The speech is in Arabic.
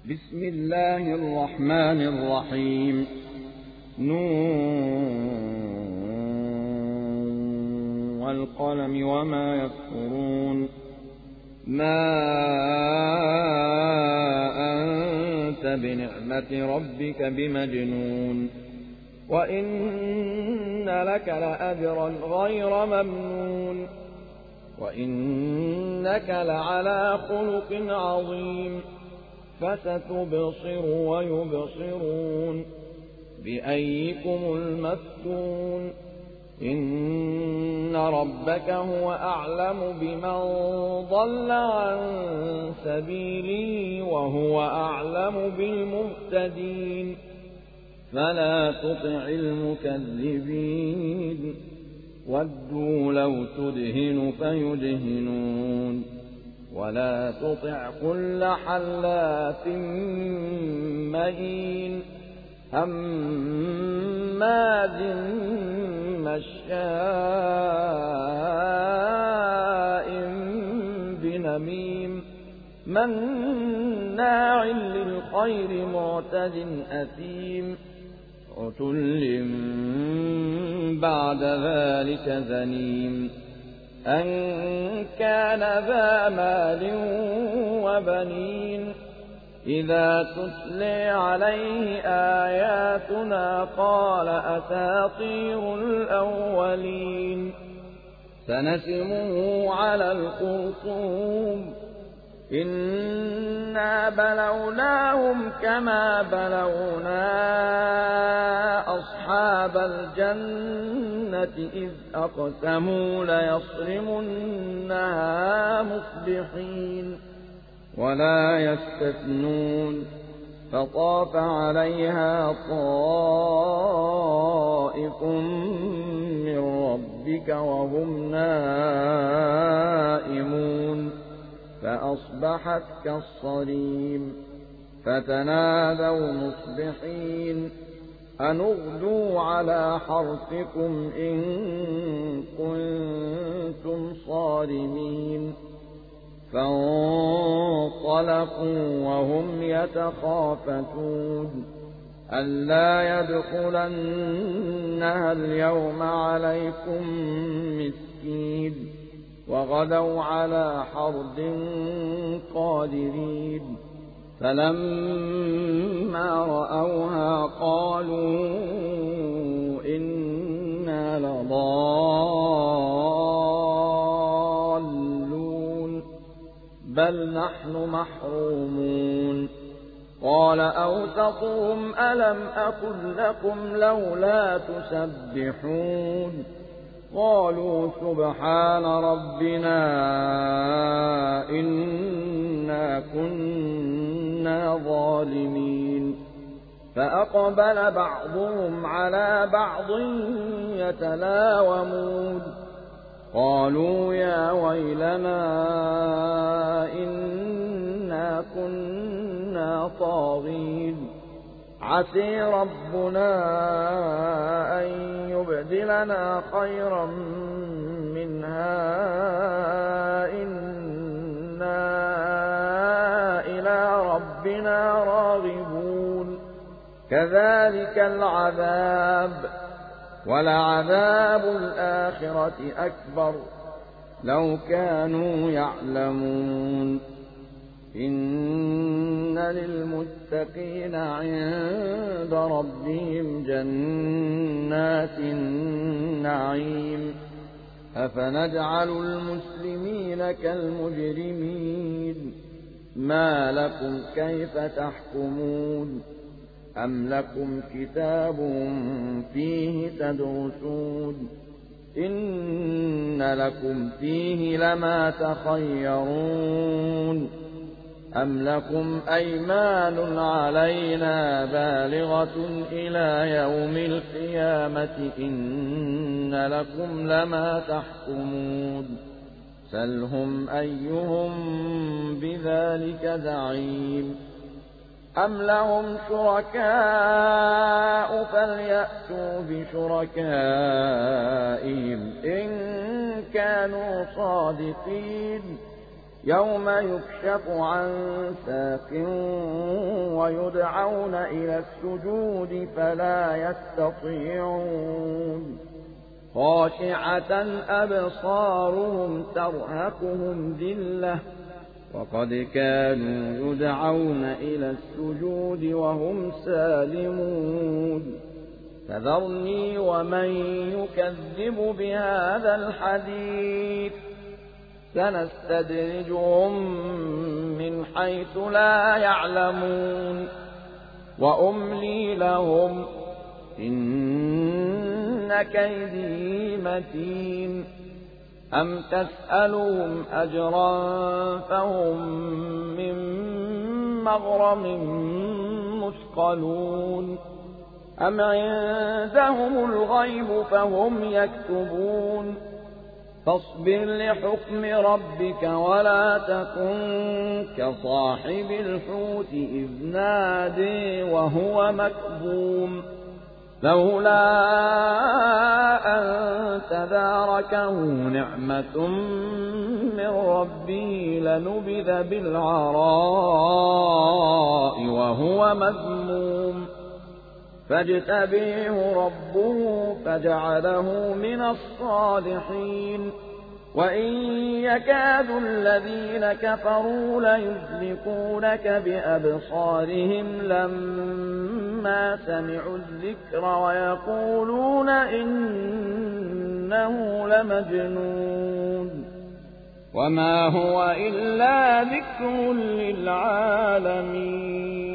بسم الله الرحمن الرحيم نون والقلم وما يسطرون ما أنت بنعمة ربك بمجنون وإن لك لأجرا غير ممنون وإنك لعلى خلق عظيم فستبصر ويبصرون بأيكم المفتون إن ربك هو أعلم بمن ضل عن سبيله وهو أعلم بالمهتدين فلا تطع المكذبين ودوا لو تدهن فيدهنون ولا تطع كل حلاف مهين هماز مشاء بنميم مناع للخير معتد أثيم عتل بعد ذلك ذنيم أن كان ذا مال وبنين إذا تتلي عليه آياتنا قال أساطير الأولين سنسمه على الخرطوم إنا بلوناهم كما بلونا أصحاب الجنة إذ أقسموا ليصرمنها مصبحين ولا يستثنون فطاف عليها طائف من ربك وهم نائمون فأصبحت كالصريم فتنادوا مصبحين أن اغدوا على حرثكم إن كنتم صارمين فانطلقوا وهم يتخافتون ألا يدخلنها اليوم عليكم مسكين وغدوا على حرد قادرين فلما رأوها قالوا إنا لضالون بل نحن محرومون قال أوسطهم ألم أقل لكم لولا تسبحون قالوا سبحان ربنا إنا كنا ظالمين فأقبل بعضهم على بعض يتلاومون قالوا يا ويلنا إنا كنا طاغين عسى ربنا أن يبدلنا خيرا منها إنا إلى ربنا راغبون كذلك العذاب ولعذاب الآخرة أكبر لو كانوا يعلمون إن للمتقين عند ربهم جنات النعيم أفنجعل المسلمين كالمجرمين ما لكم كيف تحكمون أم لكم كتاب فيه تدرسون إن لكم فيه لما تخيرون أم لكم أيمان علينا بالغة إلى يوم القيامة إن لكم لما تحكمون سلهم أيهم بذلك زعيم أم لهم شركاء فليأتوا بشركائهم إن كانوا صادقين يوم يكشف عن ساق ويدعون إلى السجود فلا يستطيعون خاشعة أبصارهم ترهقهم ذلة وقد كانوا يدعون إلى السجود وهم سالمون فذرني ومن يكذب بهذا الحديث سنستدرجهم من حيث لا يعلمون وأملي لهم إن كيدي متين أم تسألهم أجرا فهم من مغرم مثقلون أم عندهم الغيب فهم يكتبون فاصبر لحكم ربك ولا تكن كصاحب الحوت إذ نادي وهو مكظوم لولا أن تداركه نعمة من ربه لنبذ بالعراء وهو مذموم فاجتبيه ربه فجعله من الصالحين وإن يكاد الذين كفروا ليزلقونك بأبصارهم لما سمعوا الذكر ويقولون إنه لمجنون وما هو إلا ذكر للعالمين